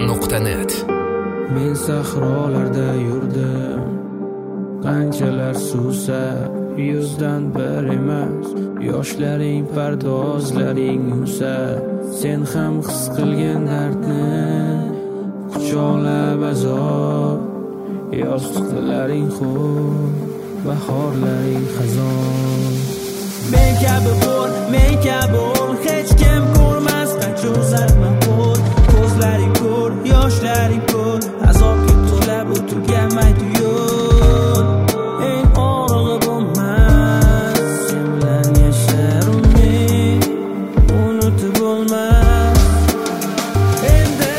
Radiomaria.net. Men sahrolarda yurdim, qanchalar suvsa yuzdan bir emas. Yoshlaring pardozlaring yuvsa, sen ham his qilgan dardni quchoqlab azob. Yostiqlaring xo'p, bahorlaring xazon. Men kabi bo'l, men kabi bo'l, hech kim ko'rmas qancha uzatma bo'l. Ko'zlaring ko'r, yoshlaring ko'r, azobga to'lab o'tirgan mayda yo'l. Eng og'rig'i bo'lmas, sen bilan yashar umid, unutib bo'lmas. Endi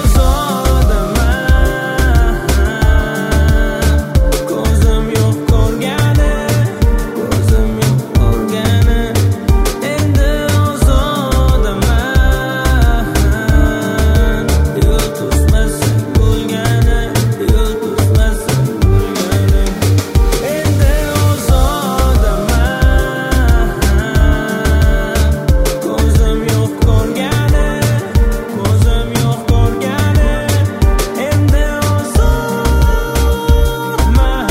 ozodaman, ko'zim yo'q ko'rgani, ko'zim yo'q ko'rgani. Endi ozodaman, yo'l to'smasak bo'lgani, yo'l to'smasak bo'lgani. Endi ozodaman, ko'zim yo'q ko'rgani, ko'zim yo'q ko'rgani. Endi ozodaman,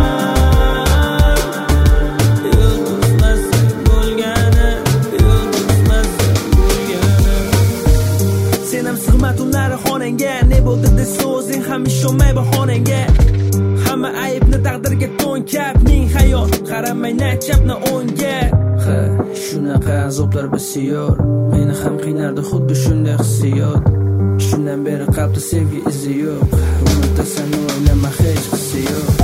yo'l to'smasak bo'lgani, yo'l to'smasak bo'lgani. Sen ham sig'ma tunlari xonangga, ne bo'ldi desa o'zing ham ishonmay bahonangga. Hamma aybni taqdirga to'nkab, ming hayot qaramay na chap na o'ngga. Ha, shunaqa azoblar bisyor, meni ham qiynardi xuddi shunday hissiyot. Shundan beri qalbda sevgi izi yo'q, unutasan o'ylama hech hissi yo'q.